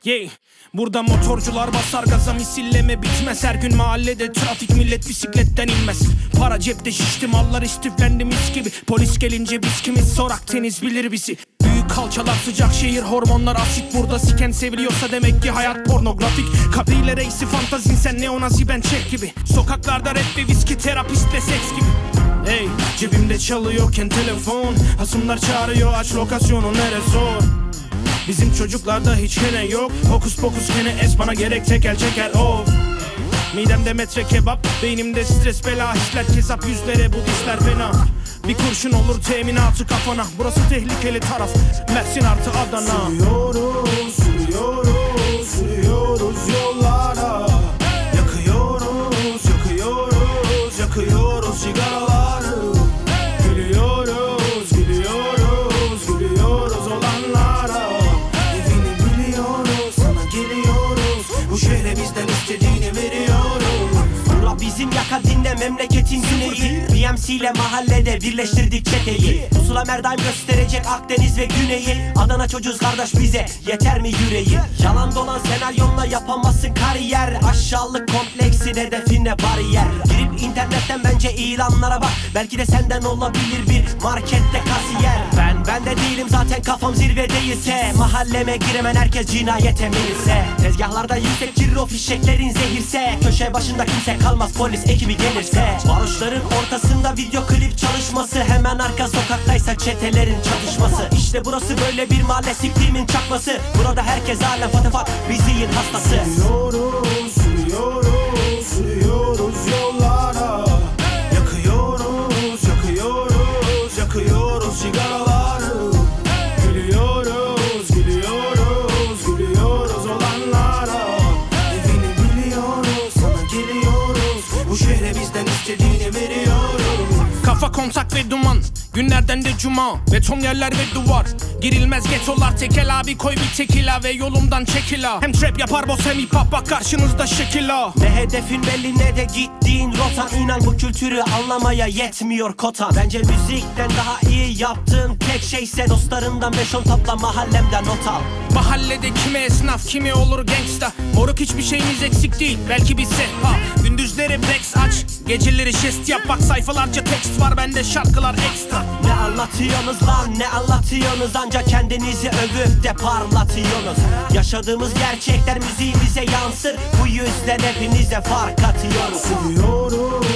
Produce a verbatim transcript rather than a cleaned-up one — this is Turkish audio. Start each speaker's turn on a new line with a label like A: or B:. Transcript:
A: Yeah. Burada motorcular basar gaza, misilleme bitmez. Her gün mahallede trafik, millet bisikletten inmez. Para cepte, şişti mallar istiflendi mis gibi. Polis gelince biz kimiz, sorak teniz bilir bizi. Büyük kalçalar, sıcak şehir, hormonlar asit. Burada siken seviliyorsa demek ki hayat pornografik. Kabile reisi fantazin, sen neonazi ben çek gibi. Sokaklarda rap ve viski, terapistle seks gibi. Hey, cebimde çalıyorken telefon, hasımlar çağırıyor, aç lokasyonu nere zor. Bizim çocuklarda hiç gene yok. Hokus pokus gene es, bana gerek tekel çeker of. Midemde metre kebap, beynimde stres bela hisler. Kezap yüzlere bu dişler fena. Bir kurşun olur teminatı kafana. Burası tehlikeli taraf, Mersin artı Adana.
B: Sürüyoruz, sürüyoruz, sürüyoruz yollara. Yakıyoruz, yakıyoruz, yakıyoruz sigaraları. Gülüyoruz, gülüyoruz, gülüyoruz olanlara. Evini biliyoruz, sana geliyoruz. Bu şehre bizden istediğini veriyoruz.
C: Bura bizim yaka dinle, memleketin güneyi. B M C ile mahallede birleştirdik çeteyi. Pusula merdaim gösterecek Akdeniz ve güneyi. Adana çocuğuz kardeş, bize yeter mi yüreği? Yalan dolan senaryonla yapamazsın kariyer. Aşağılık kompleksin, hedefine bariyer. Girip internetten bence ilanlara bak. Belki de senden olabilir bir markette kasiyer. Ben ben de değilim zaten, kafam zirvedeyse. Mahalleme giremen herkes cinayete meyilse. Tezgahlarda yüksek cirro, fişeklerin zehirse. Köşe başında kimse kalmaz, polis ekibi gelirse. Varoşların ortasında video klip çalışması. Hemen arka sokaktaysa çetelerin çatışması. İşte burası böyle bir mahalle, siktiğimin çakması. Burada herkes alem fatafat, biziyin hastası.
B: Sürüyoruz, sürüyoruz, sürüyoruz yollara. Yakıyoruz, yakıyoruz, yakıyoruz sigaraları. Gülüyoruz, gülüyoruz, gülüyoruz olanlara. Evini biliyoruz, sana geliyoruz. Bu şehre bizden istediğini veriyoruz.
A: Kafa kontak ve duman, günlerden de cuma. Beton yerler ve duvar, girilmez getolar. Tekel abi koy bir tekila ve yolumdan çekila. Hem trap yapar boss hem hip hop, bak karşınızda şekila.
C: Ne hedefin belli ne de gittiğin rotan. İnan bu kültürü anlamaya yetmiyor kotan. Bence müzikten daha iyi yaptığın tek şeyse dostlarından beş on topla, mahallemden not al.
A: Mahallede kimi esnaf, kimi olur gangsta. Moruk hiçbir şeyimiz eksik değil, belki bir sehpa. Gündüzleri Brex aç, geceleri jest yap. Bak sayfalarca tekst var, bende şarkılar ekstra.
C: Ne anlatıyorsunuz lan, ne anlatıyorsunuz? Ancak kendinizi övüp de parlatıyorsunuz. Yaşadığımız gerçekler müziğimize yansır. Bu yüzden hepinize fark atıyoruz.
B: Sürüyoruz,